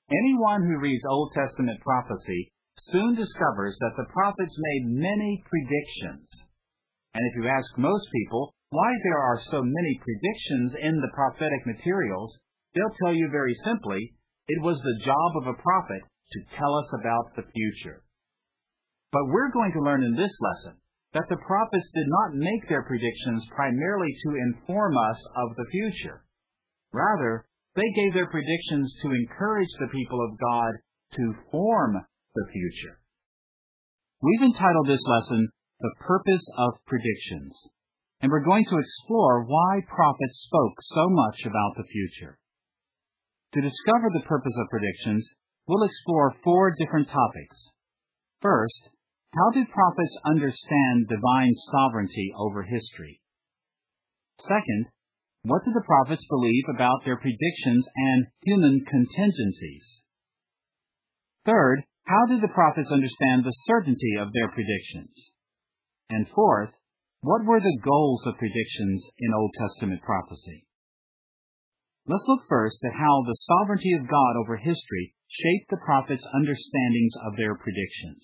Anyone who reads Old Testament prophecy soon discovers that the prophets made many predictions. And if you ask most people why there are so many predictions in the prophetic materials, they'll tell you very simply, it was the job of a prophet to tell us about the future. But we're going to learn in this lesson that the prophets did not make their predictions primarily to inform us of the future. Rather, they gave their predictions to encourage the people of God to form the future. We've entitled this lesson, The Purpose of Predictions, and we're going to explore why prophets spoke so much about the future. To discover the purpose of predictions, we'll explore 4 different topics. First, how did prophets understand divine sovereignty over history? Second, what did the prophets believe about their predictions and human contingencies? Third, how did the prophets understand the certainty of their predictions? And fourth, what were the goals of predictions in Old Testament prophecy? Let's look first at how the sovereignty of God over history shaped the prophets' understandings of their predictions.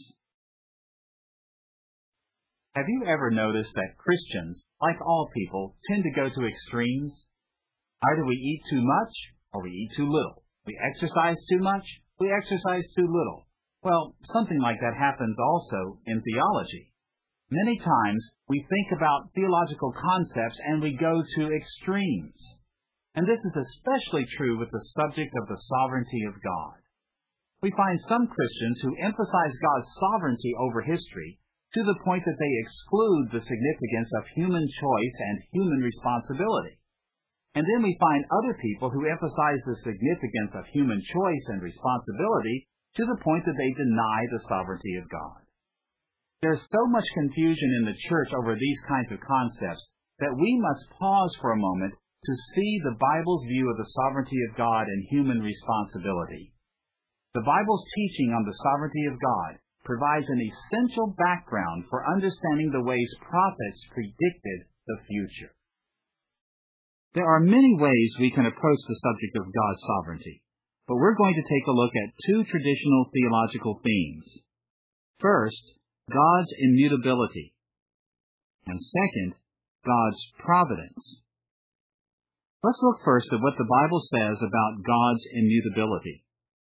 Have you ever noticed that Christians, like all people, tend to go to extremes? Either we eat too much or we eat too little. We exercise too much, we exercise too little. Well, something like that happens also in theology. Many times we think about theological concepts and we go to extremes. And this is especially true with the subject of the sovereignty of God. We find some Christians who emphasize God's sovereignty over history to the point that they exclude the significance of human choice and human responsibility. And then we find other people who emphasize the significance of human choice and responsibility to the point that they deny the sovereignty of God. There's so much confusion in the church over these kinds of concepts that we must pause for a moment to see the Bible's view of the sovereignty of God and human responsibility. The Bible's teaching on the sovereignty of God provides an essential background for understanding the ways prophets predicted the future. There are many ways we can approach the subject of God's sovereignty, but we're going to take a look at 2 traditional theological themes. First, God's immutability, and second, God's providence. Let's look first at what the Bible says about God's immutability.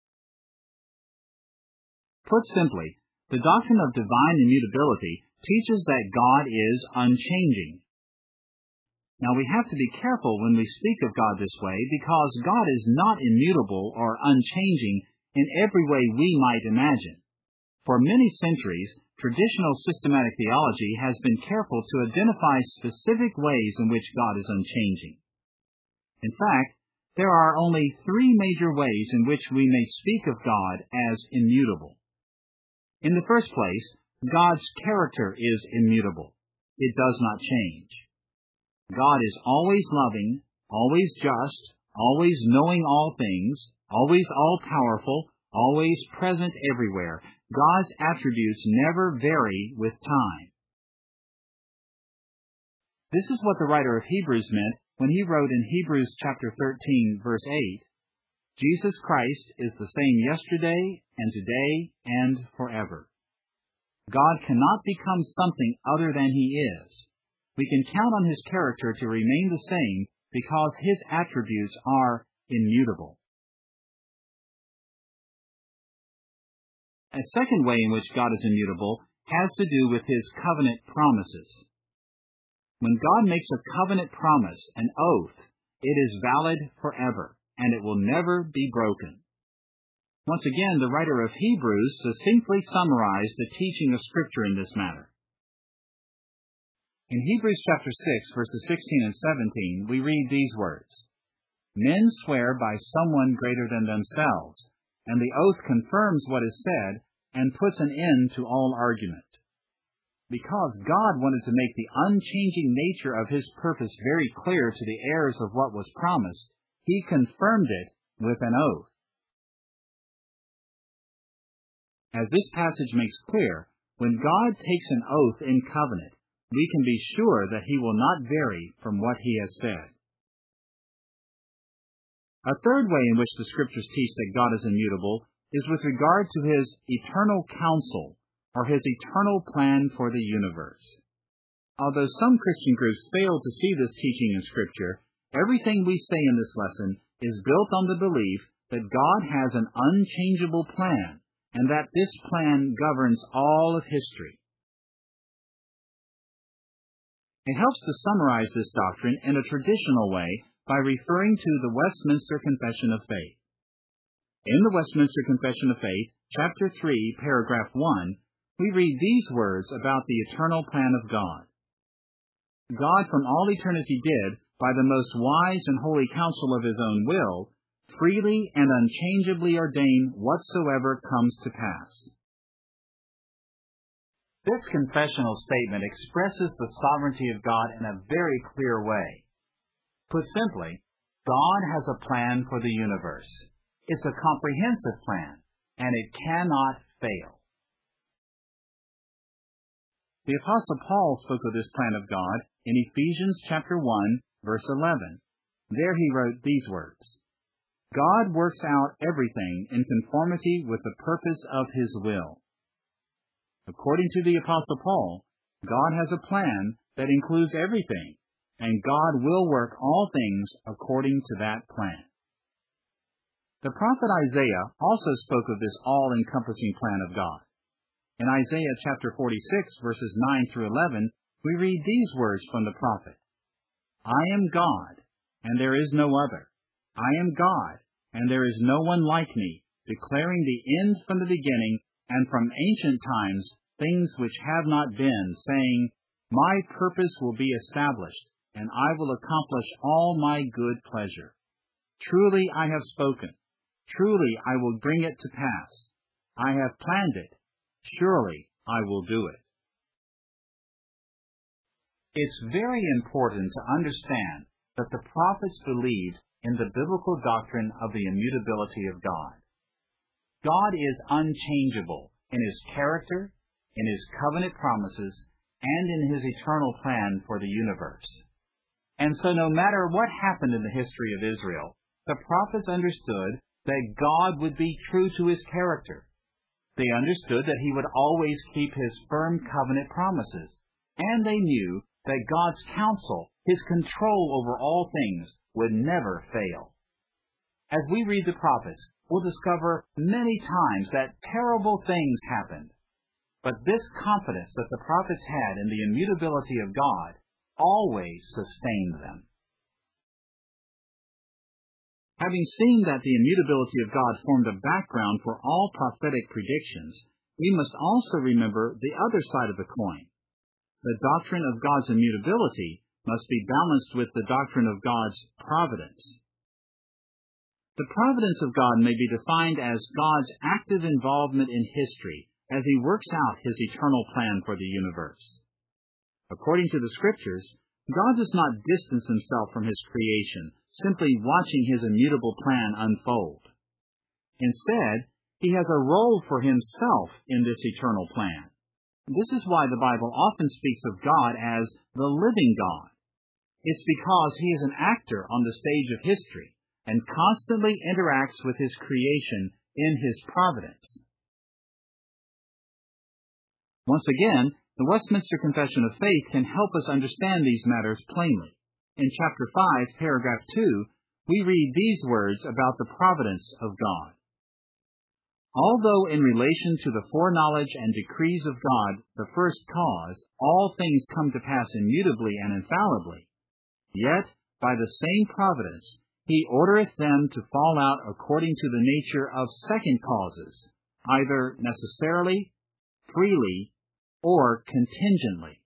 Put simply, the doctrine of divine immutability teaches that God is unchanging. Now, we have to be careful when we speak of God this way because God is not immutable or unchanging in every way we might imagine. For many centuries, traditional systematic theology has been careful to identify specific ways in which God is unchanging. In fact, there are only 3 major ways in which we may speak of God as immutable. In the first place, God's character is immutable. It does not change. God is always loving, always just, always knowing all things, always all-powerful, always present everywhere. God's attributes never vary with time. This is what the writer of Hebrews meant when he wrote in Hebrews chapter 13, verse 8, Jesus Christ is the same yesterday and today and forever. God cannot become something other than He is. We can count on His character to remain the same because His attributes are immutable. A second way in which God is immutable has to do with His covenant promises. When God makes a covenant promise, an oath, it is valid forever, and it will never be broken. Once again, the writer of Hebrews succinctly summarized the teaching of Scripture in this matter. In Hebrews chapter 6, verses 16 and 17, we read these words, Men swear by someone greater than themselves, and the oath confirms what is said and puts an end to all argument. Because God wanted to make the unchanging nature of His purpose very clear to the heirs of what was promised, He confirmed it with an oath. As this passage makes clear, when God takes an oath in covenant, we can be sure that He will not vary from what He has said. A third way in which the Scriptures teach that God is immutable is with regard to His eternal counsel, or His eternal plan for the universe. Although some Christian groups fail to see this teaching in Scripture, everything we say in this lesson is built on the belief that God has an unchangeable plan, and that this plan governs all of history. It helps to summarize this doctrine in a traditional way by referring to the Westminster Confession of Faith. In the Westminster Confession of Faith, chapter 3, paragraph 1, we read these words about the eternal plan of God. God from all eternity did, by the most wise and holy counsel of His own will, freely and unchangeably ordain whatsoever comes to pass. This confessional statement expresses the sovereignty of God in a very clear way. Put simply, God has a plan for the universe. It's a comprehensive plan, and it cannot fail. The Apostle Paul spoke of this plan of God in Ephesians chapter 1, verse 11. There he wrote these words, God works out everything in conformity with the purpose of His will. According to the Apostle Paul, God has a plan that includes everything, and God will work all things according to that plan. The prophet Isaiah also spoke of this all-encompassing plan of God. In Isaiah chapter 46, verses 9 through 11, we read these words from the prophet, I am God, and there is no other. I am God, and there is no one like me, declaring the end from the beginning, and from ancient times things which have not been, saying, My purpose will be established, and I will accomplish all my good pleasure. Truly I have spoken. Truly I will bring it to pass. I have planned it. Surely I will do it. It's very important to understand that the prophets believed in the biblical doctrine of the immutability of God. God is unchangeable in His character, in His covenant promises, and in His eternal plan for the universe. And so no matter what happened in the history of Israel, the prophets understood that God would be true to His character. They understood that He would always keep His firm covenant promises, and they knew that God's counsel, His control over all things, would never fail. As we read the prophets, we'll discover many times that terrible things happened. But this confidence that the prophets had in the immutability of God always sustained them. Having seen that the immutability of God formed a background for all prophetic predictions, we must also remember the other side of the coin. The doctrine of God's immutability must be balanced with the doctrine of God's providence. The providence of God may be defined as God's active involvement in history as He works out His eternal plan for the universe. According to the Scriptures, God does not distance Himself from His creation, simply watching His immutable plan unfold. Instead, He has a role for Himself in this eternal plan. This is why the Bible often speaks of God as the living God. It's because He is an actor on the stage of history and constantly interacts with His creation in His providence. Once again, the Westminster Confession of Faith can help us understand these matters plainly. In chapter 5, paragraph 2, we read these words about the providence of God. Although in relation to the foreknowledge and decrees of God, the first cause, all things come to pass immutably and infallibly, yet by the same providence He ordereth them to fall out according to the nature of second causes, either necessarily, freely, or contingently.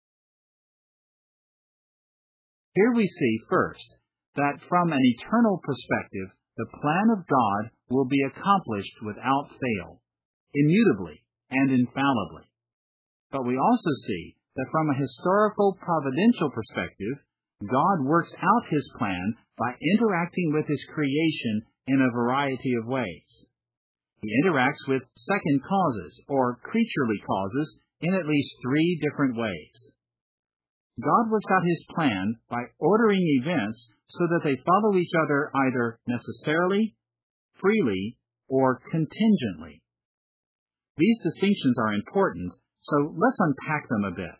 Here we see, first, that from an eternal perspective, the plan of God will be accomplished without fail, immutably and infallibly. But we also see that from a historical providential perspective, God works out His plan by interacting with His creation in a variety of ways. He interacts with second causes, or creaturely causes, in at least 3 different ways. God works out His plan by ordering events so that they follow each other either necessarily, freely, or contingently. These distinctions are important, so let's unpack them a bit.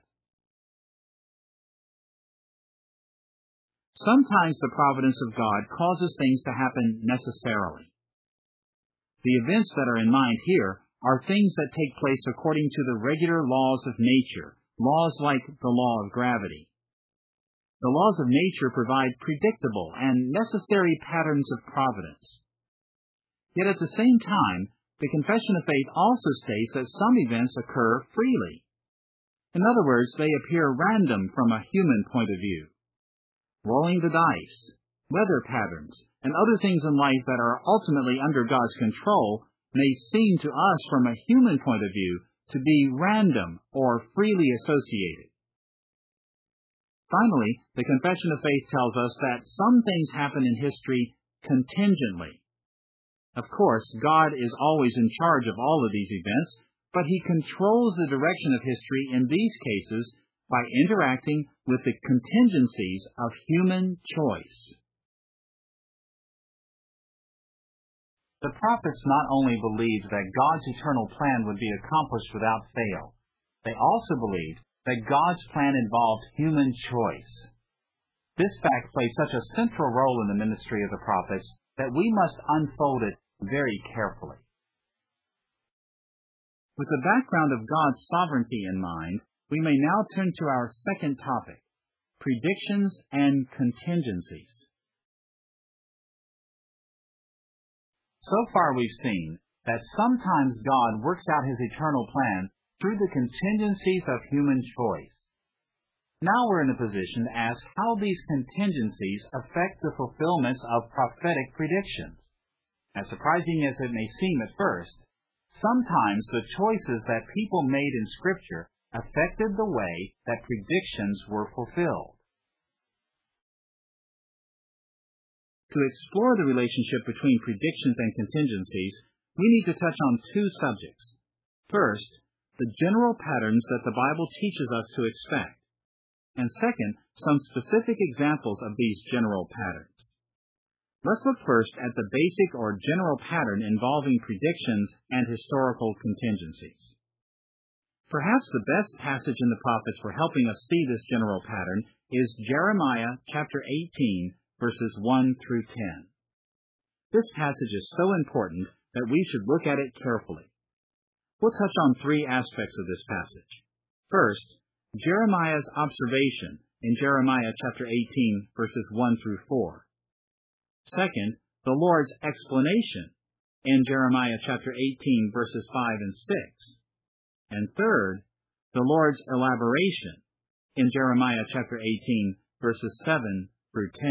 Sometimes the providence of God causes things to happen necessarily. The events that are in mind here are things that take place according to the regular laws of nature, laws like the law of gravity. The laws of nature provide predictable and necessary patterns of providence. Yet at the same time, the Confession of Faith also states that some events occur freely. In other words, they appear random from a human point of view. Rolling the dice, weather patterns, and other things in life that are ultimately under God's control may seem to us from a human point of view to be random or freely associated. Finally, the Confession of Faith tells us that some things happen in history contingently. Of course, God is always in charge of all of these events, but He controls the direction of history in these cases by interacting with the contingencies of human choice. The prophets not only believed that God's eternal plan would be accomplished without fail, they also believed that God's plan involved human choice. This fact plays such a central role in the ministry of the prophets that we must unfold it very carefully. With the background of God's sovereignty in mind, we may now turn to our second topic, predictions and contingencies. So far we've seen that sometimes God works out His eternal plan through the contingencies of human choice. Now we're in a position to ask how these contingencies affect the fulfillments of prophetic predictions. As surprising as it may seem at first, sometimes the choices that people made in Scripture affected the way that predictions were fulfilled. To explore the relationship between predictions and contingencies, we need to touch on two subjects. First, the general patterns that the Bible teaches us to expect, and second, some specific examples of these general patterns. Let's look first at the basic or general pattern involving predictions and historical contingencies. Perhaps the best passage in the prophets for helping us see this general pattern is Jeremiah chapter 18, verses 1 through 10. This passage is so important that we should look at it carefully. We'll touch on three aspects of this passage. First, Jeremiah's observation in Jeremiah chapter 18, verses 1 through 4. Second, the Lord's explanation in Jeremiah chapter 18, verses 5 and 6. And third, the Lord's elaboration in Jeremiah chapter 18, verses 7 through 10.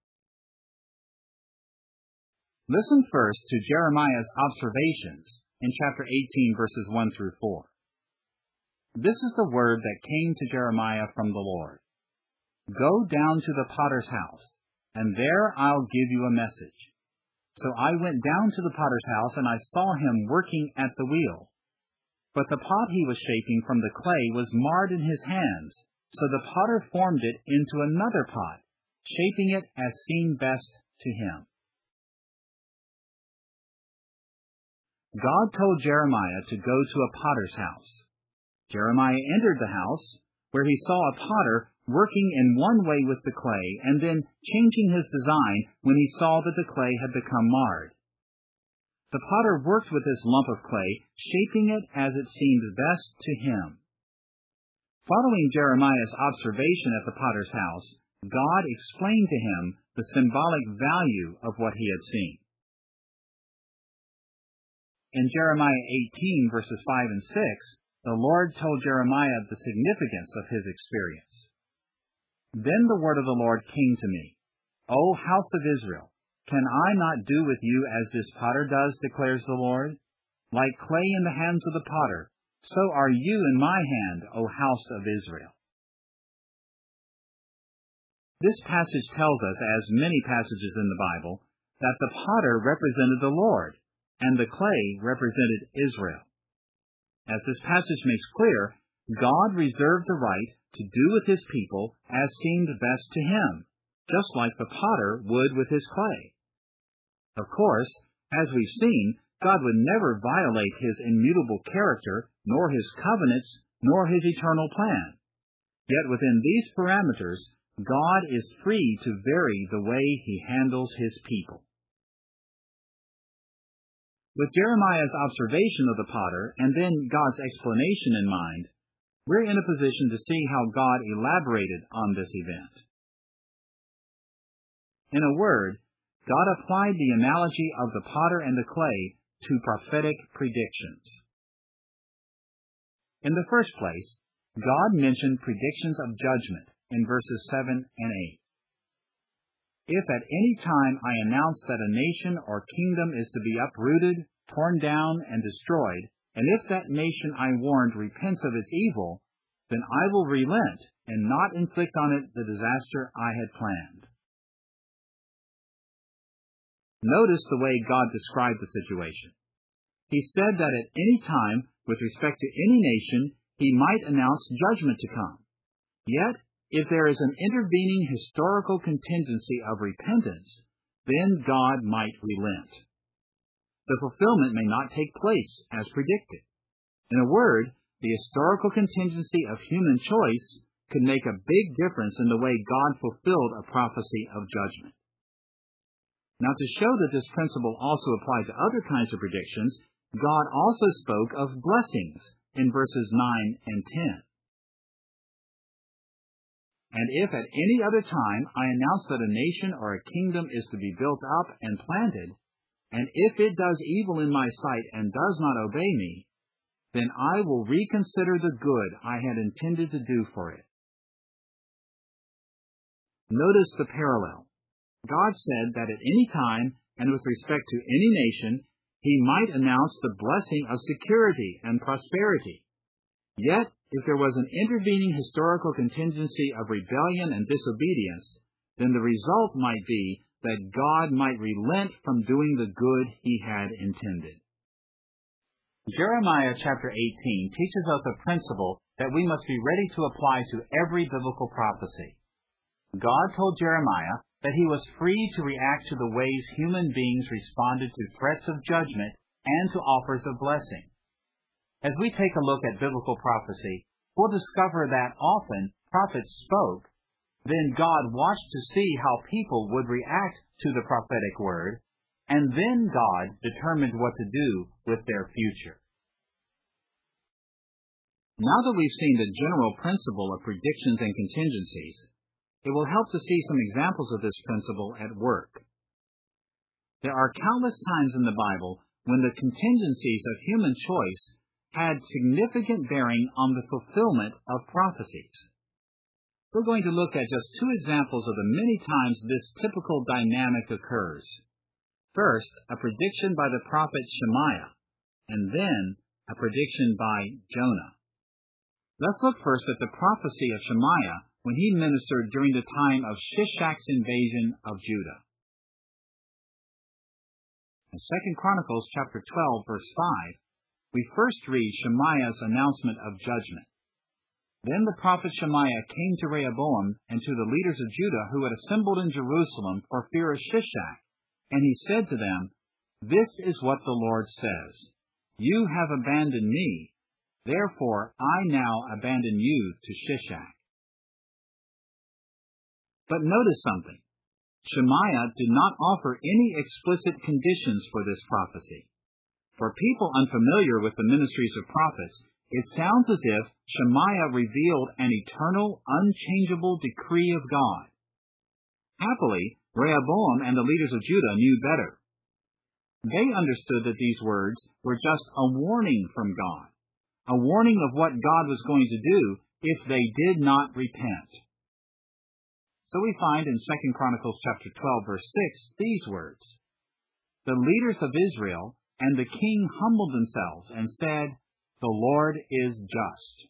Listen first to Jeremiah's observations in chapter 18, verses 1 through 4. This is the word that came to Jeremiah from the Lord. Go down to the potter's house, and there I'll give you a message. So I went down to the potter's house, and I saw him working at the wheel. But the pot he was shaping from the clay was marred in his hands, so the potter formed it into another pot, shaping it as seemed best to him. God told Jeremiah to go to a potter's house. Jeremiah entered the house, where he saw a potter working in one way with the clay, and then changing his design when he saw that the clay had become marred. The potter worked with this lump of clay, shaping it as it seemed best to him. Following Jeremiah's observation at the potter's house, God explained to him the symbolic value of what he had seen. In Jeremiah 18, verses 5 and 6, the Lord told Jeremiah the significance of his experience. Then the word of the Lord came to me, O house of Israel, can I not do with you as this potter does, declares the Lord? Like clay in the hands of the potter, so are you in my hand, O house of Israel. This passage tells us, as many passages in the Bible, that the potter represented the Lord, and the clay represented Israel. As this passage makes clear, God reserved the right to do with his people as seemed best to him, just like the potter would with his clay. Of course, as we've seen, God would never violate his immutable character, nor his covenants, nor his eternal plan. Yet within these parameters, God is free to vary the way he handles his people. With Jeremiah's observation of the potter and then God's explanation in mind, we're in a position to see how God elaborated on this event. In a word, God applied the analogy of the potter and the clay to prophetic predictions. In the first place, God mentioned predictions of judgment in verses 7 and 8. If at any time I announce that a nation or kingdom is to be uprooted, torn down, and destroyed, and if that nation I warned repents of its evil, then I will relent and not inflict on it the disaster I had planned. Notice the way God described the situation. He said that at any time, with respect to any nation, he might announce judgment to come. Yet, if there is an intervening historical contingency of repentance, then God might relent. The fulfillment may not take place as predicted. In a word, the historical contingency of human choice could make a big difference in the way God fulfilled a prophecy of judgment. Now, to show that this principle also applied to other kinds of predictions, God also spoke of blessings in verses 9 and 10. And if at any other time I announce that a nation or a kingdom is to be built up and planted, and if it does evil in my sight and does not obey me, then I will reconsider the good I had intended to do for it. Notice the parallel. God said that at any time, and with respect to any nation, he might announce the blessing of security and prosperity. Yet, if there was an intervening historical contingency of rebellion and disobedience, then the result might be that God might relent from doing the good he had intended. Jeremiah chapter 18 teaches us a principle that we must be ready to apply to every biblical prophecy. God told Jeremiah that he was free to react to the ways human beings responded to threats of judgment and to offers of blessing. As we take a look at biblical prophecy, we'll discover that often prophets spoke, then God watched to see how people would react to the prophetic word, and then God determined what to do with their future. Now that we've seen the general principle of predictions and contingencies, it will help to see some examples of this principle at work. There are countless times in the Bible when the contingencies of human choice had significant bearing on the fulfillment of prophecies. We're going to look at just two examples of the many times this typical dynamic occurs. First, a prediction by the prophet Shemaiah, and then a prediction by Jonah. Let's look first at the prophecy of Shemaiah when he ministered during the time of Shishak's invasion of Judah. In 2 Chronicles chapter 12, verse 5, we first read Shemaiah's announcement of judgment. Then the prophet Shemaiah came to Rehoboam and to the leaders of Judah who had assembled in Jerusalem for fear of Shishak, and he said to them, "This is what the Lord says, You have abandoned me, therefore I now abandon you to Shishak." But notice something. Shemaiah did not offer any explicit conditions for this prophecy. For people unfamiliar with the ministries of prophets, it sounds as if Shemaiah revealed an eternal, unchangeable decree of God. Happily, Rehoboam and the leaders of Judah knew better. They understood that these words were just a warning from God, a warning of what God was going to do if they did not repent. So we find in 2 Chronicles chapter 12, verse 6, these words, "The leaders of Israel and the king humbled themselves and said, The Lord is just."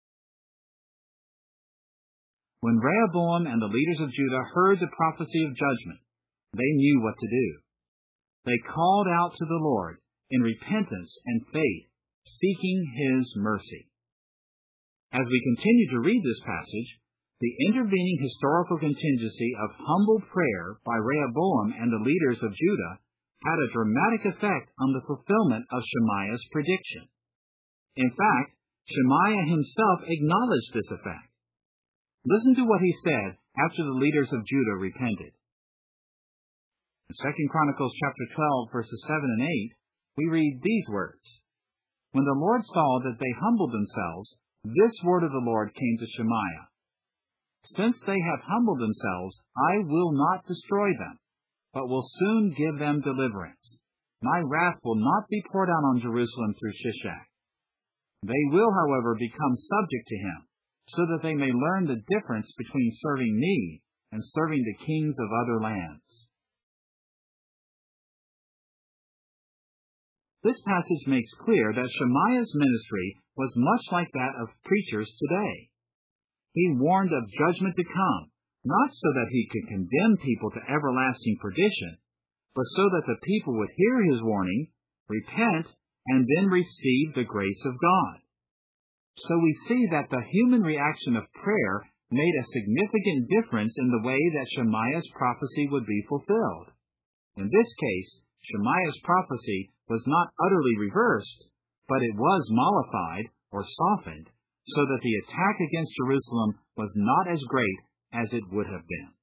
When Rehoboam and the leaders of Judah heard the prophecy of judgment, they knew what to do. They called out to the Lord in repentance and faith, seeking His mercy. As we continue to read this passage, the intervening historical contingency of humble prayer by Rehoboam and the leaders of Judah had a dramatic effect on the fulfillment of Shemaiah's prediction. In fact, Shemaiah himself acknowledged this effect. Listen to what he said after the leaders of Judah repented. In 2 Chronicles chapter 12, verses 7 and 8, we read these words. When the Lord saw that they humbled themselves, this word of the Lord came to Shemaiah. Since they have humbled themselves, I will not destroy them, but will soon give them deliverance. My wrath will not be poured out on Jerusalem through Shishak. They will, however, become subject to him, so that they may learn the difference between serving me and serving the kings of other lands. This passage makes clear that Shemaiah's ministry was much like that of preachers today. He warned of judgment to come, not so that he could condemn people to everlasting perdition, but so that the people would hear his warning, repent, and then receive the grace of God. So we see that the human reaction of prayer made a significant difference in the way that Shemaiah's prophecy would be fulfilled. In this case, Shemaiah's prophecy was not utterly reversed, but it was mollified or softened, so that the attack against Jerusalem was not as great as it would have been.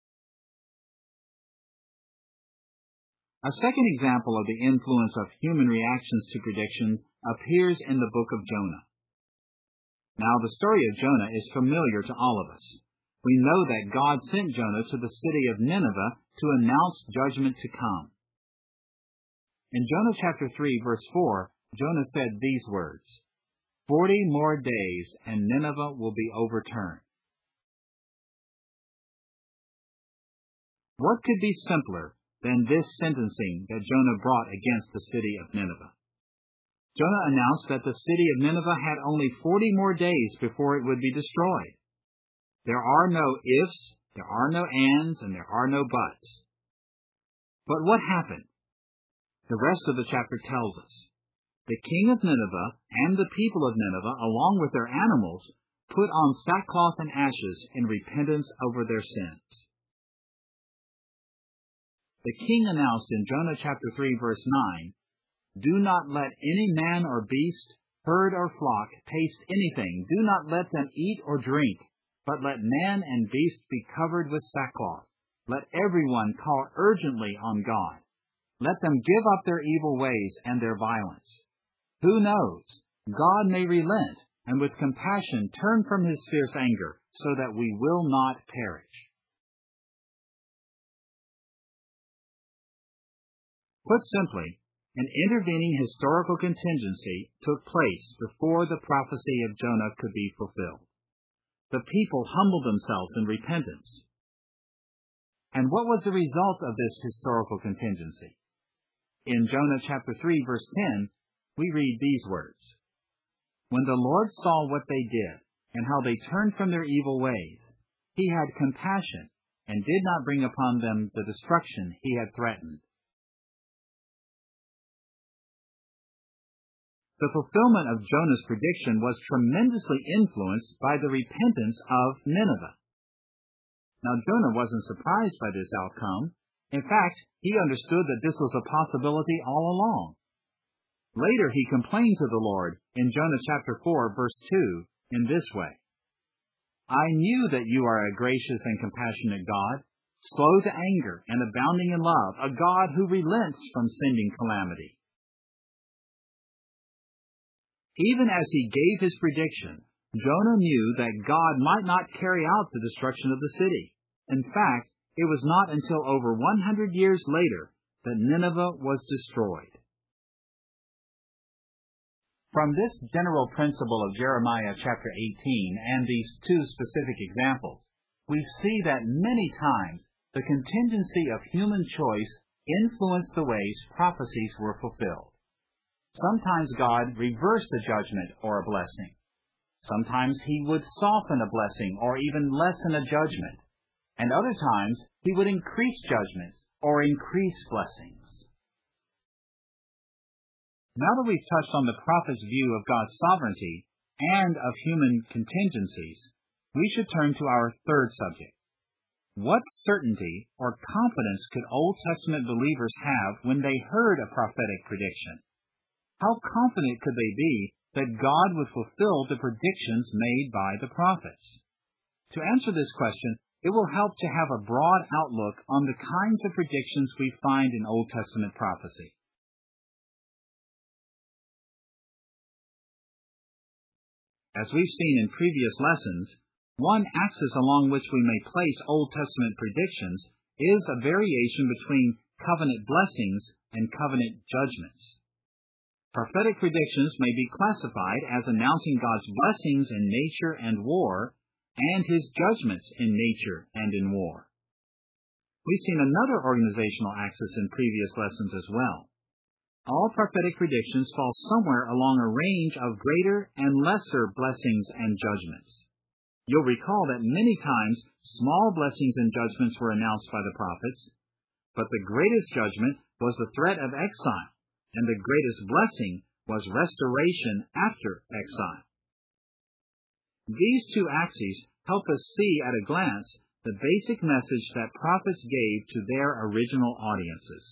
A second example of the influence of human reactions to predictions appears in the book of Jonah. Now, the story of Jonah is familiar to all of us. We know that God sent Jonah to the city of Nineveh to announce judgment to come. In Jonah chapter 3, verse 4, Jonah said these words, 40 more days and Nineveh will be overturned. What could be simpler than this sentencing that Jonah brought against the city of Nineveh? Jonah announced that the city of Nineveh had only 40 more days before it would be destroyed. There are no ifs, there are no ands, and there are no buts. But what happened? The rest of the chapter tells us. The king of Nineveh and the people of Nineveh, along with their animals, put on sackcloth and ashes in repentance over their sins. The king announced in Jonah chapter 3, verse 9, Do not let any man or beast, herd or flock taste anything. Do not let them eat or drink, but let man and beast be covered with sackcloth. Let everyone call urgently on God. Let them give up their evil ways and their violence. Who knows? God may relent and with compassion turn from his fierce anger so that we will not perish. Put simply, an intervening historical contingency took place before the prophecy of Jonah could be fulfilled. The people humbled themselves in repentance. And what was the result of this historical contingency? In Jonah chapter 3, verse 10, we read these words. When the Lord saw what they did, and how they turned from their evil ways, he had compassion, and did not bring upon them the destruction he had threatened. The fulfillment of Jonah's prediction was tremendously influenced by the repentance of Nineveh. Now, Jonah wasn't surprised by this outcome. In fact, he understood that this was a possibility all along. Later, he complained to the Lord in Jonah chapter 4, verse 2, in this way. I knew that you are a gracious and compassionate God, slow to anger and abounding in love, a God who relents from sending calamity. Even as he gave his prediction, Jonah knew that God might not carry out the destruction of the city. In fact, it was not until over 100 years later that Nineveh was destroyed. From this general principle of Jeremiah chapter 18 and these two specific examples, we see that many times the contingency of human choice influenced the ways prophecies were fulfilled. Sometimes God reversed a judgment or a blessing. Sometimes he would soften a blessing or even lessen a judgment. And other times he would increase judgments or increase blessings. Now that we've touched on the prophet's view of God's sovereignty and of human contingencies, we should turn to our third subject. What certainty or confidence could Old Testament believers have when they heard a prophetic prediction? How confident could they be that God would fulfill the predictions made by the prophets? To answer this question, it will help to have a broad outlook on the kinds of predictions we find in Old Testament prophecy. As we've seen in previous lessons, one axis along which we may place Old Testament predictions is a variation between covenant blessings and covenant judgments. Prophetic predictions may be classified as announcing God's blessings in nature and war, and His judgments in nature and in war. We've seen another organizational axis in previous lessons as well. All prophetic predictions fall somewhere along a range of greater and lesser blessings and judgments. You'll recall that many times small blessings and judgments were announced by the prophets, but the greatest judgment was the threat of exile, and the greatest blessing was restoration after exile. These two axes help us see at a glance the basic message that prophets gave to their original audiences.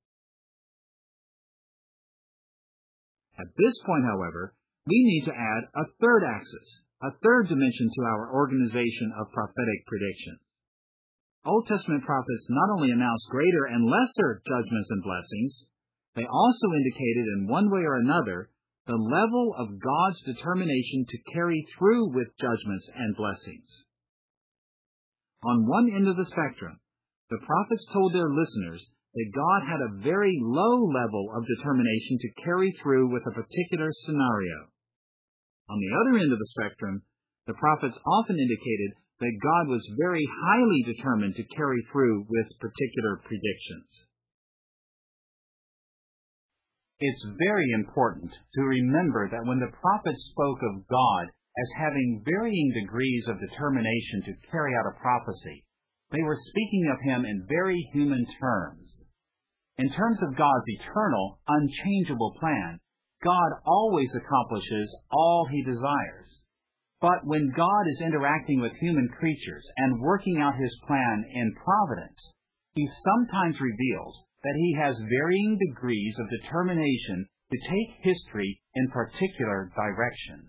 At this point, however, we need to add a third axis, a third dimension to our organization of prophetic prediction. Old Testament prophets not only announced greater and lesser judgments and blessings, they also indicated in one way or another the level of God's determination to carry through with judgments and blessings. On one end of the spectrum, the prophets told their listeners that God had a very low level of determination to carry through with a particular scenario. On the other end of the spectrum, the prophets often indicated that God was very highly determined to carry through with particular predictions. It's very important to remember that when the prophets spoke of God as having varying degrees of determination to carry out a prophecy, they were speaking of Him in very human terms. In terms of God's eternal, unchangeable plan, God always accomplishes all He desires. But when God is interacting with human creatures and working out His plan in providence, He sometimes reveals that He has varying degrees of determination to take history in particular directions.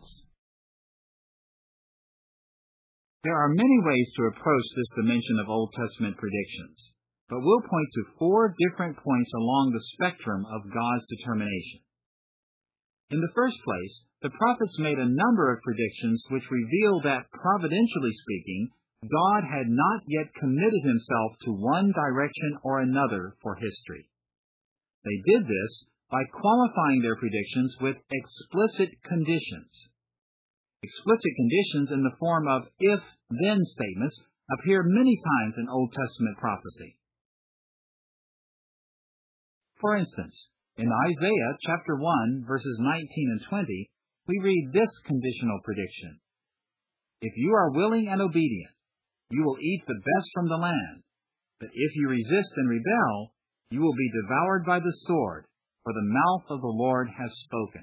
There are many ways to approach this dimension of Old Testament predictions, but we'll point to 4 different points along the spectrum of God's determination. In the first place, the prophets made a number of predictions which reveal that, providentially speaking, God had not yet committed Himself to one direction or another for history. They did this by qualifying their predictions with explicit conditions. Explicit conditions in the form of if-then statements appear many times in Old Testament prophecy. For instance, in Isaiah chapter 1, verses 19 and 20, we read this conditional prediction: "If you are willing and obedient, you will eat the best from the land. But if you resist and rebel, you will be devoured by the sword, for the mouth of the Lord has spoken."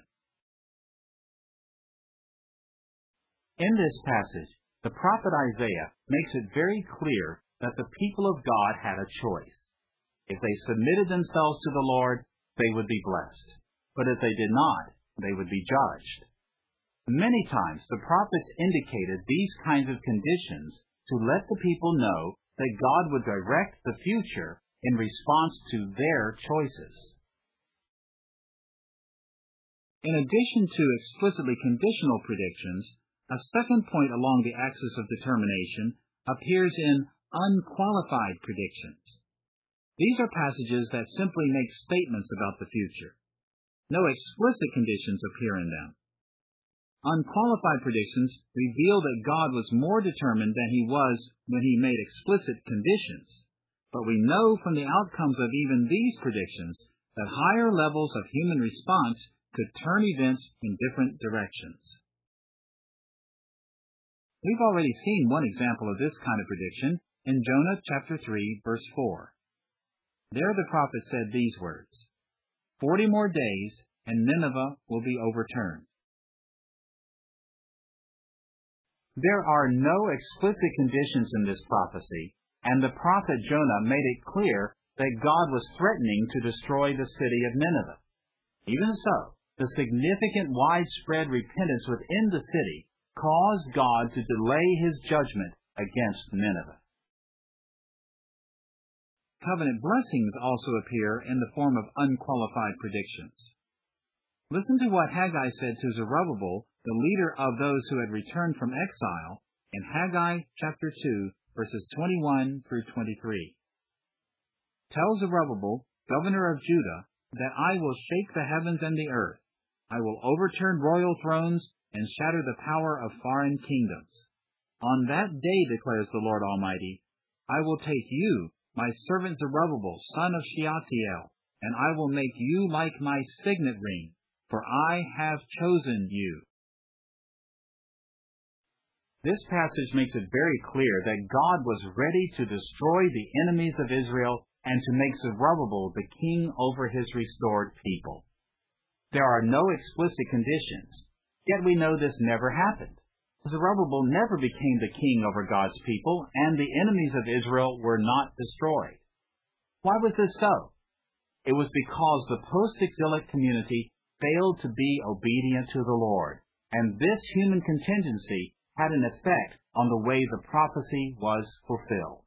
In this passage, the prophet Isaiah makes it very clear that the people of God had a choice. If they submitted themselves to the Lord, they would be blessed. But if they did not, they would be judged. Many times the prophets indicated these kinds of conditions to let the people know that God would direct the future in response to their choices. In addition to explicitly conditional predictions, a second point along the axis of determination appears in unqualified predictions. These are passages that simply make statements about the future. No explicit conditions appear in them. Unqualified predictions reveal that God was more determined than He was when He made explicit conditions, but we know from the outcomes of even these predictions that higher levels of human response could turn events in different directions. We've already seen one example of this kind of prediction in Jonah chapter 3, verse 4. There the prophet said these words: 40 more days, and Nineveh will be overturned. There are no explicit conditions in this prophecy, and the prophet Jonah made it clear that God was threatening to destroy the city of Nineveh. Even so, the significant widespread repentance within the city caused God to delay his judgment against Nineveh. Covenant blessings also appear in the form of unqualified predictions. Listen to what Haggai said to Zerubbabel, the leader of those who had returned from exile, in Haggai chapter 2, verses 21 through 23. Tell Zerubbabel, governor of Judah, that I will shake the heavens and the earth. I will overturn royal thrones and shatter the power of foreign kingdoms. On that day, declares the Lord Almighty, I will take you, my servant Zerubbabel, son of Shealtiel, and I will make you like my signet ring, for I have chosen you. This passage makes it very clear that God was ready to destroy the enemies of Israel and to make Zerubbabel the king over his restored people. There are no explicit conditions, yet we know this never happened. Zerubbabel never became the king over God's people, and the enemies of Israel were not destroyed. Why was this so? It was because the post-exilic community failed to be obedient to the Lord, and this human contingency had an effect on the way the prophecy was fulfilled.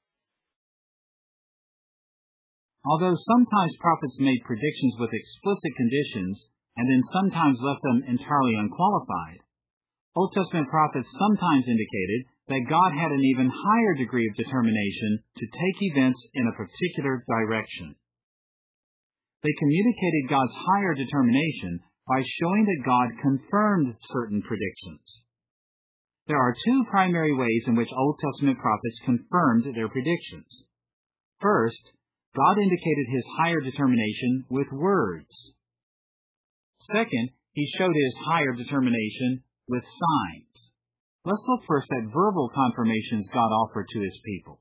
Although sometimes prophets made predictions with explicit conditions, and then sometimes left them entirely unqualified, Old Testament prophets sometimes indicated that God had an even higher degree of determination to take events in a particular direction. They communicated God's higher determination by showing that God confirmed certain predictions. There are two primary ways in which Old Testament prophets confirmed their predictions. First, God indicated his higher determination with words. Second, he showed his higher determination with signs. Let's look first at verbal confirmations God offered to his people.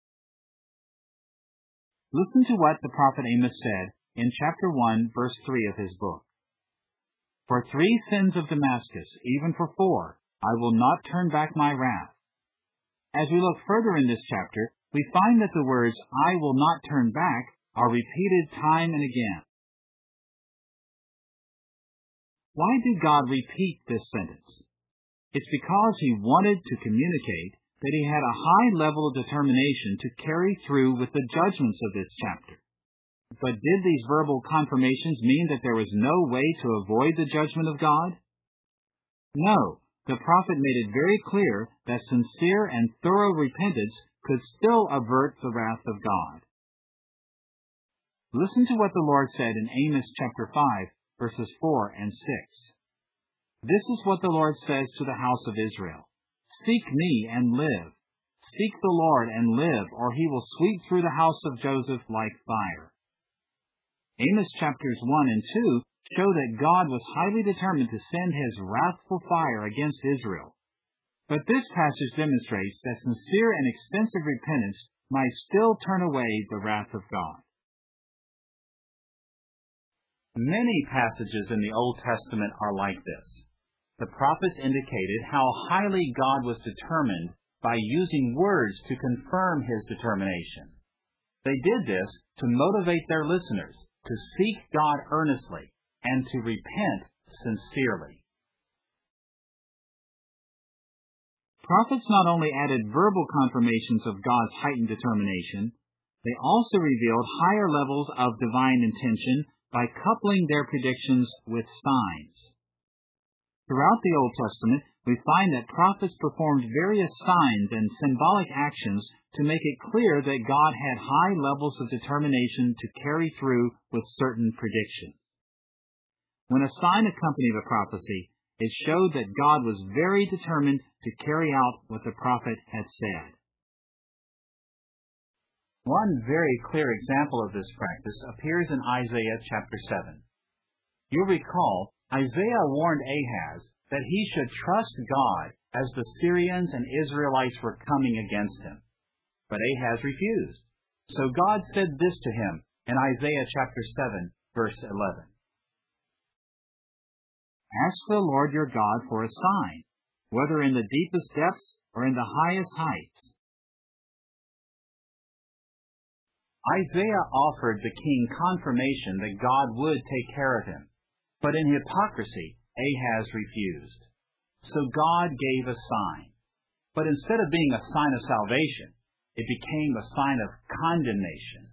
Listen to what the prophet Amos said in chapter 1, verse 3 of his book. For 3 sins of Damascus, even for 4, I will not turn back my wrath. As we look further in this chapter, we find that the words, I will not turn back, are repeated time and again. Why did God repeat this sentence? It's because he wanted to communicate that he had a high level of determination to carry through with the judgments of this chapter. But did these verbal confirmations mean that there was no way to avoid the judgment of God? No, the prophet made it very clear that sincere and thorough repentance could still avert the wrath of God. Listen to what the Lord said in Amos chapter 5, verses 4 and 6. This is what the Lord says to the house of Israel. Seek me and live. Seek the Lord and live, or he will sweep through the house of Joseph like fire. Amos chapters 1 and 2 show that God was highly determined to send his wrathful fire against Israel. But this passage demonstrates that sincere and extensive repentance might still turn away the wrath of God. Many passages in the Old Testament are like this. The prophets indicated how highly God was determined by using words to confirm his determination. They did this to motivate their listeners to seek God earnestly and to repent sincerely. Prophets not only added verbal confirmations of God's heightened determination, they also revealed higher levels of divine intention by coupling their predictions with signs. Throughout the Old Testament, we find that prophets performed various signs and symbolic actions to make it clear that God had high levels of determination to carry through with certain predictions. When a sign accompanied a prophecy, it showed that God was very determined to carry out what the prophet had said. One very clear example of this practice appears in Isaiah chapter 7. You'll recall, Isaiah warned Ahaz that he should trust God as the Syrians and Israelites were coming against him. But Ahaz refused. So God said this to him in Isaiah chapter 7, verse 11. Ask the Lord your God for a sign. whether in the deepest depths or in the highest heights. Isaiah offered the king confirmation that God would take care of him, but in hypocrisy, Ahaz refused. So God gave a sign. But instead of being a sign of salvation, it became a sign of condemnation.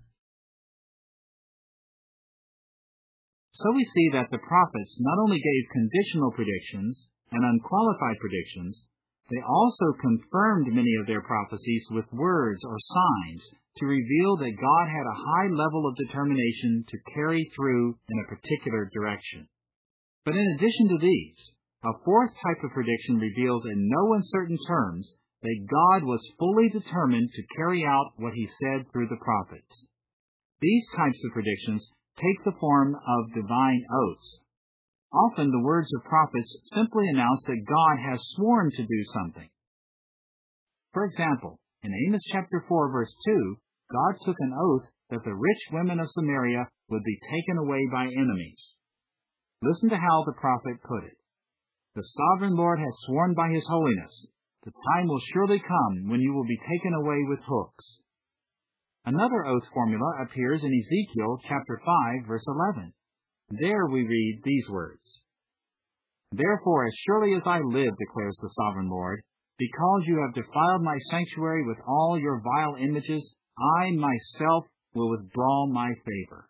So we see that the prophets not only gave conditional predictions and unqualified predictions, they also confirmed many of their prophecies with words or signs to reveal that God had a high level of determination to carry through in a particular direction. But in addition to these, a fourth type of prediction reveals in no uncertain terms that God was fully determined to carry out what he said through the prophets. These types of predictions take the form of divine oaths. Often the words of prophets simply announce that God has sworn to do something. For example, in Amos chapter 4, verse 2, God took an oath that the rich women of Samaria would be taken away by enemies. Listen to how the prophet put it. The sovereign Lord has sworn by his holiness. The time will surely come when you will be taken away with hooks. Another oath formula appears in Ezekiel chapter 5, verse 11. There we read these words. Therefore, as surely as I live, declares the sovereign Lord, because you have defiled my sanctuary with all your vile images, I myself will withdraw my favor.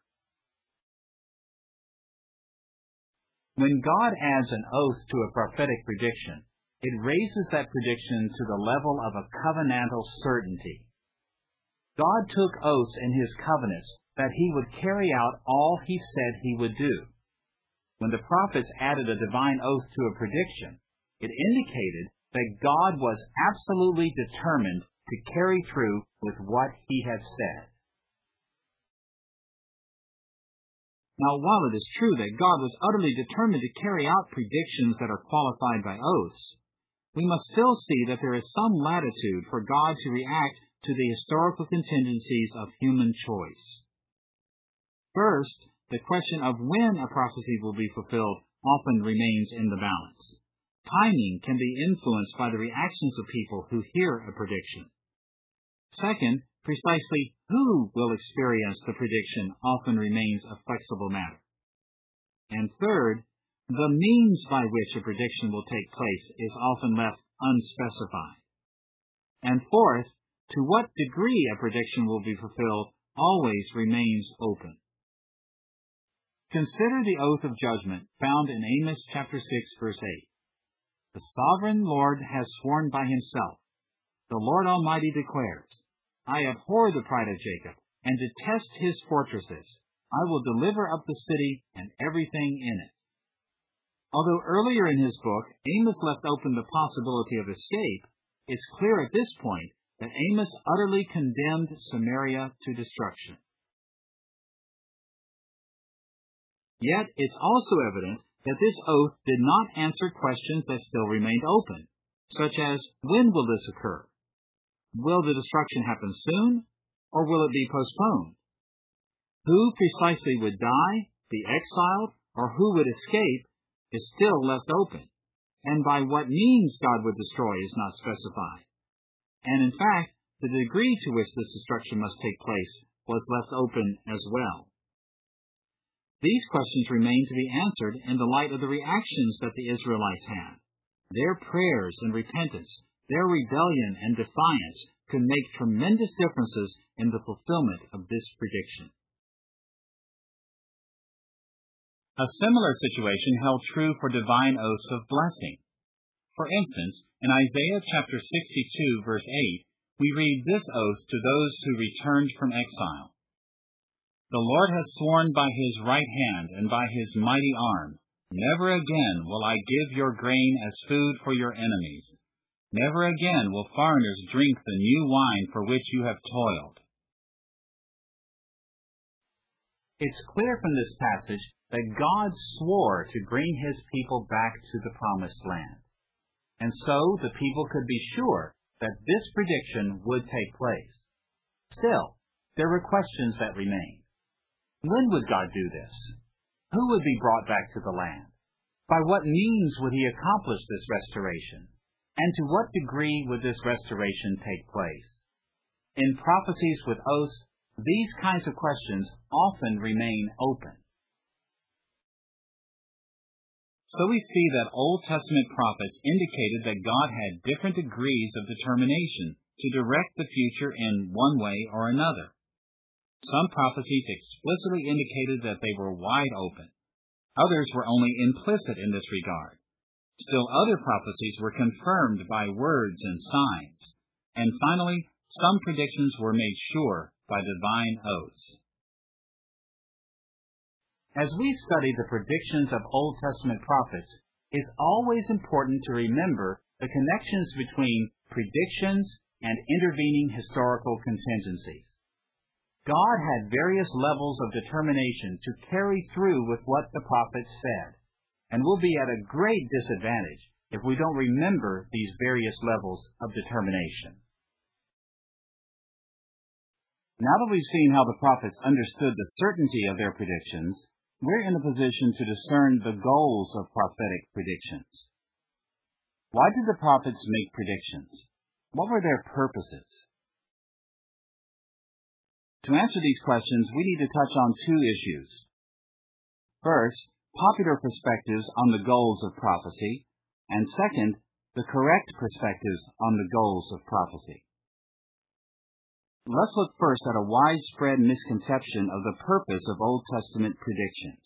When God adds an oath to a prophetic prediction, it raises that prediction to the level of a covenantal certainty. God took oaths in his covenants that he would carry out all he said he would do. When the prophets added a divine oath to a prediction, it indicated that God was absolutely determined to carry through with what he had said. Now, while it is true that God was utterly determined to carry out predictions that are qualified by oaths, we must still see that there is some latitude for God to react to the historical contingencies of human choice. First, the question of when a prophecy will be fulfilled often remains in the balance. Timing can be influenced by the reactions of people who hear a prediction. Second, precisely who will experience the prediction often remains a flexible matter. And third, the means by which a prediction will take place is often left unspecified. And fourth, to what degree a prediction will be fulfilled always remains open. Consider the oath of judgment found in Amos chapter 6, verse 8. The sovereign Lord has sworn by himself. The Lord Almighty declares, I abhor the pride of Jacob, and detest his fortresses. I will deliver up the city and everything in it. Although earlier in his book, Amos left open the possibility of escape, it's clear at this point that Amos utterly condemned Samaria to destruction. Yet it's also evident that this oath did not answer questions that still remained open, such as, when will this occur? Will the destruction happen soon, or will it be postponed? Who precisely would die, be exiled, or who would escape is still left open, and by what means God would destroy is not specified. And in fact, the degree to which this destruction must take place was left open as well. These questions remain to be answered in the light of the reactions that the Israelites had. Their prayers and repentance, their rebellion and defiance could make tremendous differences in the fulfillment of this prediction. A similar situation held true for divine oaths of blessing. For instance, in Isaiah chapter 62, verse 8, we read this oath to those who returned from exile. The Lord has sworn by his right hand and by his mighty arm, never again will I give your grain as food for your enemies. Never again will foreigners drink the new wine for which you have toiled. It's clear from this passage that God swore to bring his people back to the promised land. And so the people could be sure that this prediction would take place. Still, there were questions that remained. When would God do this? Who would be brought back to the land? By what means would he accomplish this restoration? And to what degree would this restoration take place? In prophecies with oaths, these kinds of questions often remain open. So we see that Old Testament prophets indicated that God had different degrees of determination to direct the future in one way or another. Some prophecies explicitly indicated that they were wide open. Others were only implicit in this regard. Still other prophecies were confirmed by words and signs. And finally, some predictions were made sure by divine oaths. As we study the predictions of Old Testament prophets, it's always important to remember the connections between predictions and intervening historical contingencies. God had various levels of determination to carry through with what the prophets said, and we'll be at a great disadvantage if we don't remember these various levels of determination. Now that we've seen how the prophets understood the certainty of their predictions, we're in a position to discern the goals of prophetic predictions. Why did the prophets make predictions? What were their purposes? To answer these questions, we need to touch on two issues. First, popular perspectives on the goals of prophecy, and second, the correct perspectives on the goals of prophecy. Let's look first at a widespread misconception of the purpose of Old Testament predictions.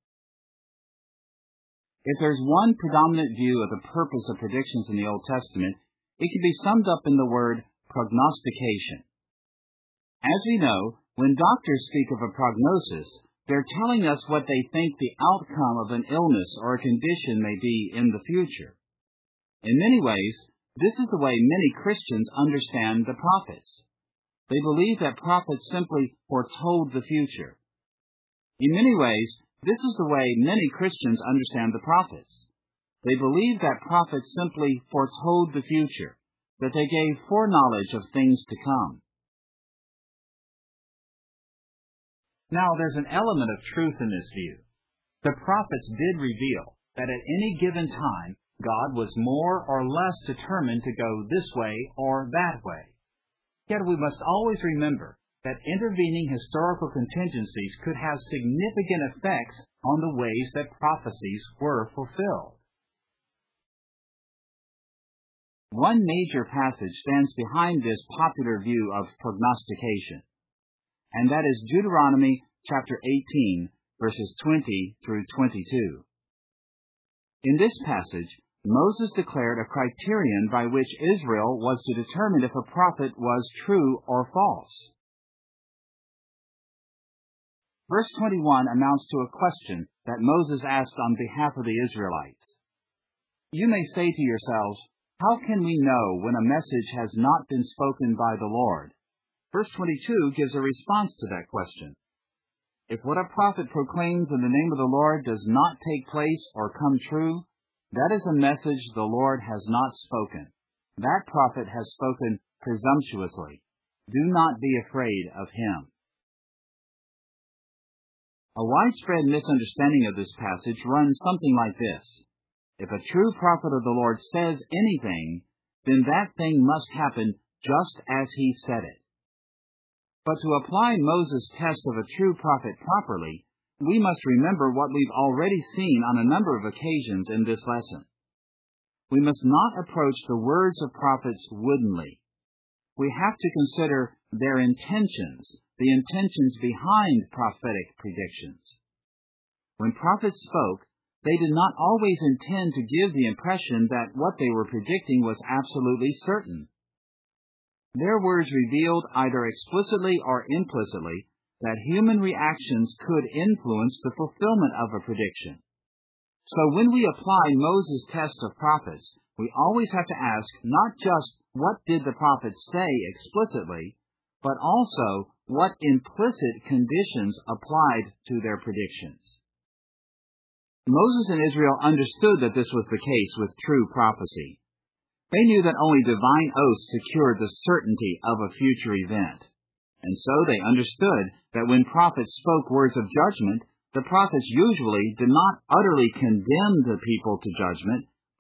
If there's one predominant view of the purpose of predictions in the Old Testament, it can be summed up in the word prognostication. As we know, when doctors speak of a prognosis, they're telling us what they think the outcome of an illness or a condition may be in the future. In many ways, this is the way many Christians understand the prophets. They believe that prophets simply foretold the future. In many ways, this is the way many Christians understand the prophets. They believe that prophets simply foretold the future, that they gave foreknowledge of things to come. Now, there's an element of truth in this view. The prophets did reveal that at any given time, God was more or less determined to go this way or that way. Yet we must always remember that intervening historical contingencies could have significant effects on the ways that prophecies were fulfilled. One major passage stands behind this popular view of prognostication, and that is Deuteronomy chapter 18, verses 20 through 22. In this passage, Moses declared a criterion by which Israel was to determine if a prophet was true or false. Verse 21 amounts to a question that Moses asked on behalf of the Israelites. You may say to yourselves, how can we know when a message has not been spoken by the Lord? Verse 22 gives a response to that question. If what a prophet proclaims in the name of the Lord does not take place or come true, that is a message the Lord has not spoken. That prophet has spoken presumptuously. Do not be afraid of him. A widespread misunderstanding of this passage runs something like this. If a true prophet of the Lord says anything, then that thing must happen just as he said it. But to apply Moses' test of a true prophet properly, we must remember what we've already seen on a number of occasions in this lesson. We must not approach the words of prophets woodenly. We have to consider their intentions, the intentions behind prophetic predictions. When prophets spoke, they did not always intend to give the impression that what they were predicting was absolutely certain. Their words revealed either explicitly or implicitly that human reactions could influence the fulfillment of a prediction. So when we apply Moses' test of prophets, we always have to ask not just what did the prophets say explicitly, but also what implicit conditions applied to their predictions. Moses and Israel understood that this was the case with true prophecy. They knew that only divine oaths secured the certainty of a future event. And so they understood that when prophets spoke words of judgment, the prophets usually did not utterly condemn the people to judgment,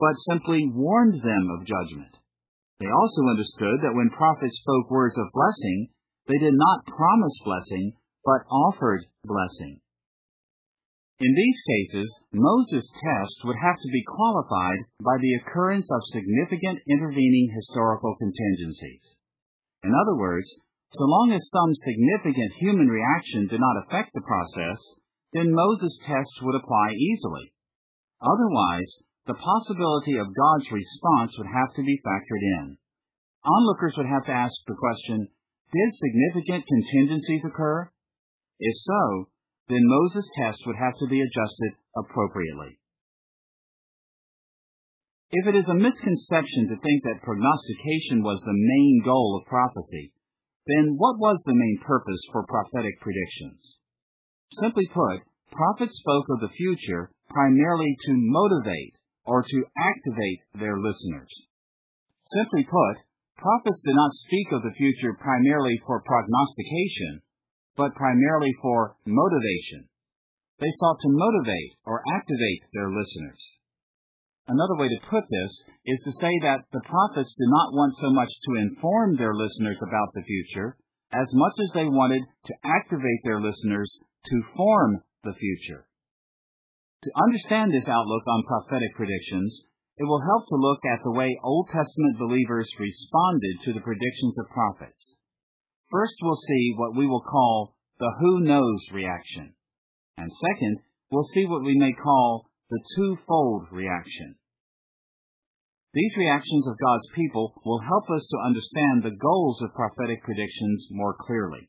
but simply warned them of judgment. They also understood that when prophets spoke words of blessing, they did not promise blessing, but offered blessing. In these cases, Moses' test would have to be qualified by the occurrence of significant intervening historical contingencies. In other words, so long as some significant human reaction did not affect the process, then Moses' test would apply easily. Otherwise, the possibility of God's response would have to be factored in. Onlookers would have to ask the question, did significant contingencies occur? If so, then Moses' test would have to be adjusted appropriately. If it is a misconception to think that prognostication was the main goal of prophecy, then what was the main purpose for prophetic predictions? Simply put, prophets spoke of the future primarily to motivate or to activate their listeners. Simply put, prophets did not speak of the future primarily for prognostication, but primarily for motivation. They sought to motivate or activate their listeners. Another way to put this is to say that the prophets did not want so much to inform their listeners about the future as much as they wanted to activate their listeners to form the future. To understand this outlook on prophetic predictions, it will help to look at the way Old Testament believers responded to the predictions of prophets. First, we'll see what we will call the who knows reaction. And second, we'll see what we may call the twofold reaction. These reactions of God's people will help us to understand the goals of prophetic predictions more clearly.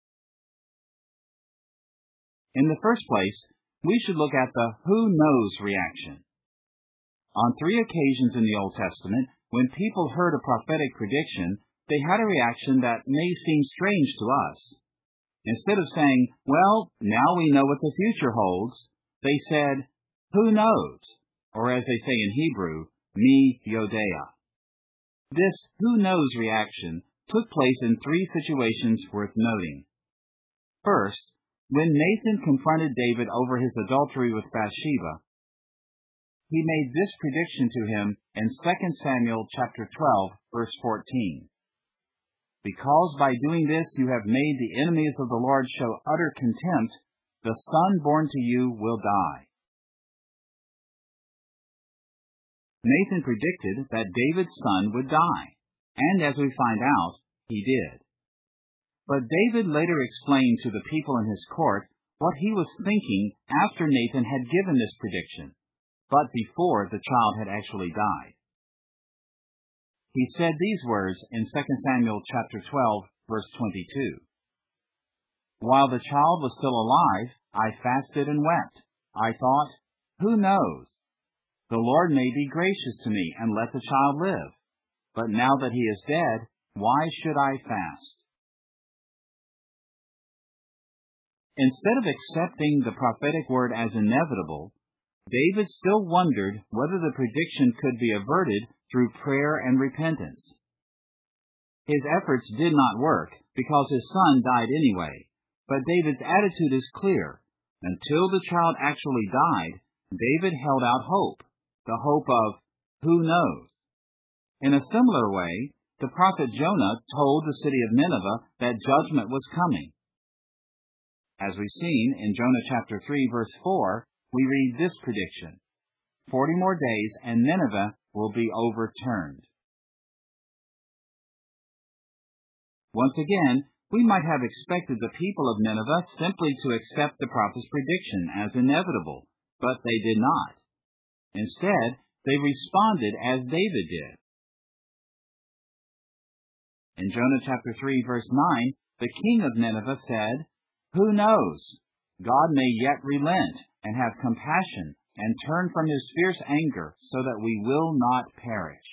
In the first place, we should look at the who knows reaction. On 3 occasions in the Old Testament, when people heard a prophetic prediction, they had a reaction that may seem strange to us. Instead of saying, well, now we know what the future holds, they said, who knows? Or as they say in Hebrew, mi yodea. This who knows reaction took place in 3 situations worth noting. First, when Nathan confronted David over his adultery with Bathsheba, he made this prediction to him in 2 Samuel chapter 12, verse 14. Because by doing this you have made the enemies of the Lord show utter contempt, the son born to you will die. Nathan predicted that David's son would die, and as we find out, he did. But David later explained to the people in his court what he was thinking after Nathan had given this prediction, but before the child had actually died. He said these words in 2 Samuel chapter 12, verse 22. While the child was still alive, I fasted and wept. I thought, who knows? The Lord may be gracious to me and let the child live. But now that he is dead, why should I fast? Instead of accepting the prophetic word as inevitable, David still wondered whether the prediction could be averted through prayer and repentance. His efforts did not work because his son died anyway, but David's attitude is clear. Until the child actually died, David held out hope, the hope of who knows. In a similar way, the prophet Jonah told the city of Nineveh that judgment was coming. As we've seen in Jonah chapter 3, verse 4, we read this prediction: 40 more days and Nineveh will be overturned. Once again, we might have expected the people of Nineveh simply to accept the prophet's prediction as inevitable, but they did not. Instead, they responded as David did. In Jonah chapter 3, verse 9, the king of Nineveh said, who knows? God may yet relent and have compassion and turn from his fierce anger so that we will not perish.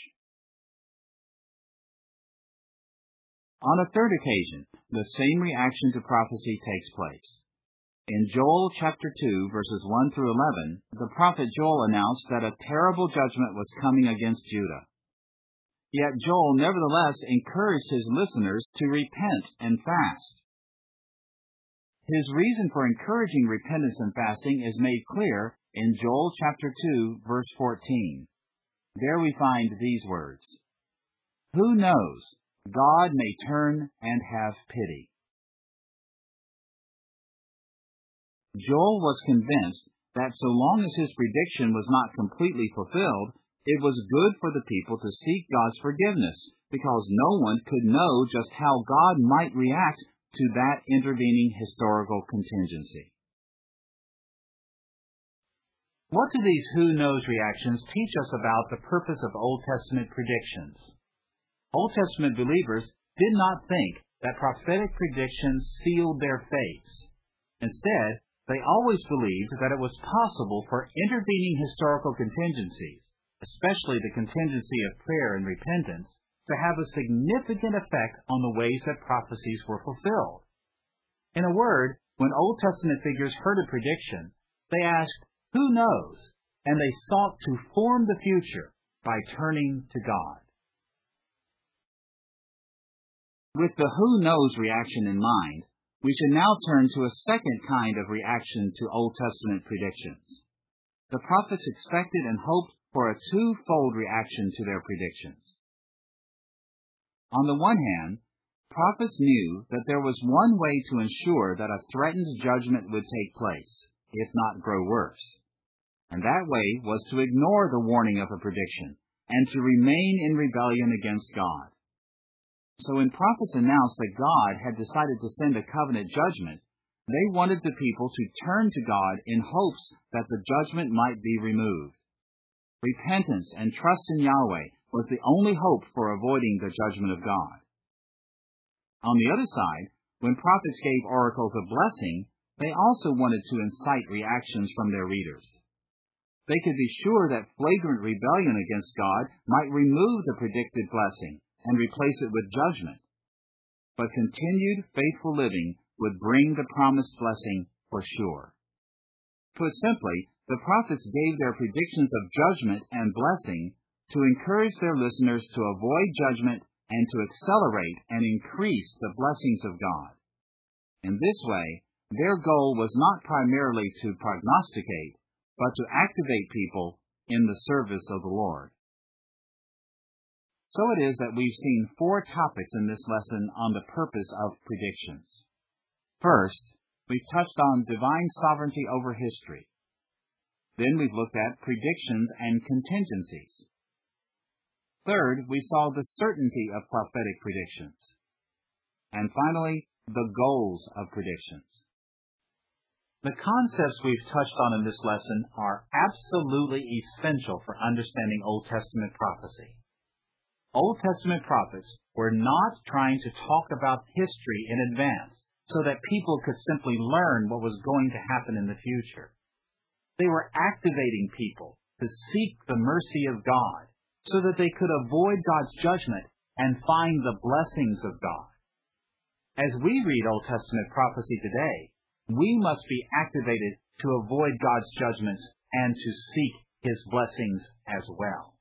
On a third occasion, the same reaction to prophecy takes place. In Joel chapter 2, verses 1 through 11, the prophet Joel announced that a terrible judgment was coming against Judah. Yet Joel nevertheless encouraged his listeners to repent and fast. His reason for encouraging repentance and fasting is made clear in Joel chapter 2, verse 14. there we find these words, "Who knows? God may turn and have pity." Joel was convinced that so long as his prediction was not completely fulfilled, it was good for the people to seek God's forgiveness, because no one could know just how God might react to that intervening historical contingency. What do these who knows reactions teach us about the purpose of Old Testament predictions? Old Testament believers did not think that prophetic predictions sealed their fates. Instead, they always believed that it was possible for intervening historical contingencies, especially the contingency of prayer and repentance, to have a significant effect on the ways that prophecies were fulfilled. In a word, when Old Testament figures heard a prediction, they asked, "Who knows?" and they sought to form the future by turning to God. With the who knows reaction in mind, we should now turn to a second kind of reaction to Old Testament predictions. The prophets expected and hoped for a twofold reaction to their predictions. On the one hand, prophets knew that there was one way to ensure that a threatened judgment would take place, if not grow worse. And that way was to ignore the warning of a prediction and to remain in rebellion against God. So when prophets announced that God had decided to send a covenant judgment, they wanted the people to turn to God in hopes that the judgment might be removed. Repentance and trust in Yahweh was the only hope for avoiding the judgment of God. On the other side, when prophets gave oracles of blessing, they also wanted to incite reactions from their readers. They could be sure that flagrant rebellion against God might remove the predicted blessing and replace it with judgment. But continued faithful living would bring the promised blessing for sure. Put simply, the prophets gave their predictions of judgment and blessing to encourage their listeners to avoid judgment and to accelerate and increase the blessings of God. In this way, their goal was not primarily to prognosticate, but to activate people in the service of the Lord. So it is that we've seen 4 topics in this lesson on the purpose of predictions. First, we've touched on divine sovereignty over history. Then we've looked at predictions and contingencies. Third, we saw the certainty of prophetic predictions. And finally, the goals of predictions. The concepts we've touched on in this lesson are absolutely essential for understanding Old Testament prophecy. Old Testament prophets were not trying to talk about history in advance so that people could simply learn what was going to happen in the future. They were activating people to seek the mercy of God so that they could avoid God's judgment and find the blessings of God. As we read Old Testament prophecy today, we must be activated to avoid God's judgments and to seek His blessings as well.